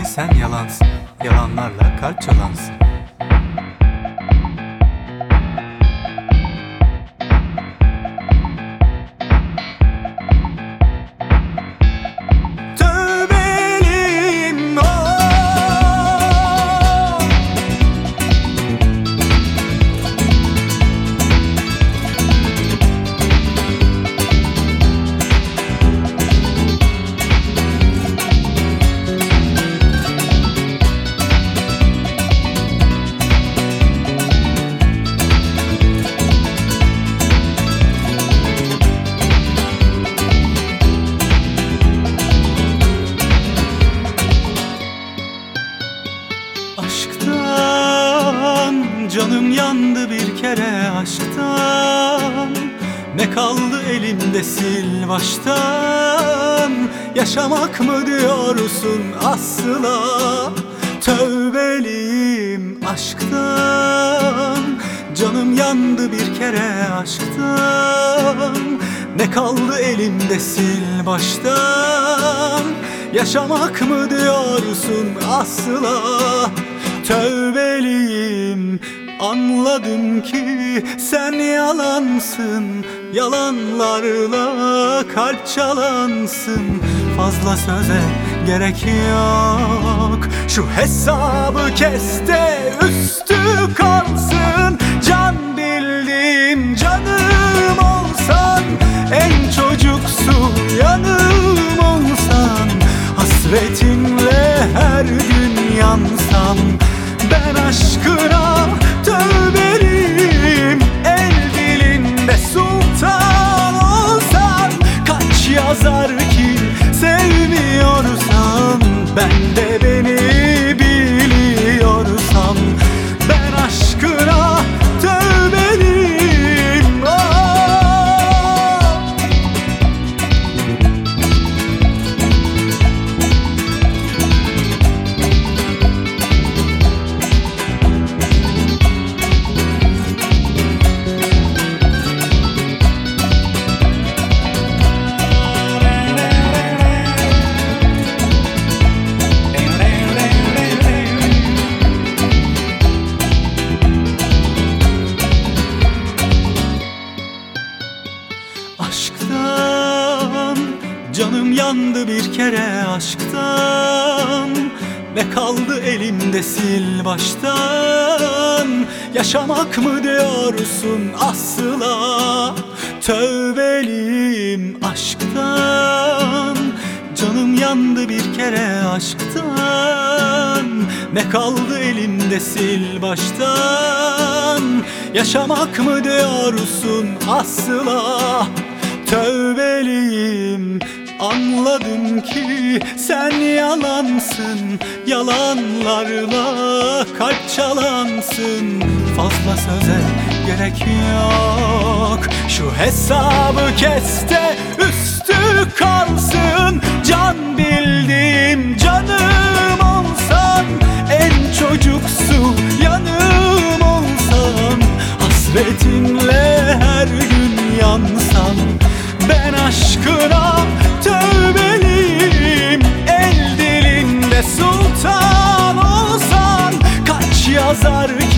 sen yalansın, yalanlarla kalp çalansın. Aşktan canım yandı bir kere, aşktan ne kaldı elimde sil baştan. Yaşamak mı diyorsun asla, tövbeliyim aşktan. Canım yandı bir kere, aşktan ne kaldı elimde sil baştan. Yaşamak mı diyorsun asla, tövbeliyim. Anladım ki sen yalansın, yalanlarla kalp çalansın. Fazla söze gerek yok, şu hesabı kes de üstü kalsın. Can bildiğim canım olsan, en çocuksu yanım olsan, hasretinle her gün yansam. Ben aşkına tövbeliyim, el dilinde sultan olsan. Kaç yazar ki sevmiyorsan, ben de beni biliyorsam. Ben aşkına tövbeliyim, oh. Aşktan canım yandı bir kere, aşktan ne kaldı elimde sil baştan. Yaşamak mı diyorsun asla, tövbeliyim aşktan. Canım yandı bir kere, aşktan ne kaldı elimde sil baştan. Yaşamak mı diyorsun asla, tövbeliyim. Anladım ki sen yalansın, yalanlarla kalp çalansın. Fazla söze gerek yok, şu hesabı kes de üstü kalsın. Can bildiğim canım olsan, en çocuksu yanım olsan, hasretinle her gün yansam. Ben aşkına tövbeliyim, el dilinde sultan olsan. Kaç yazar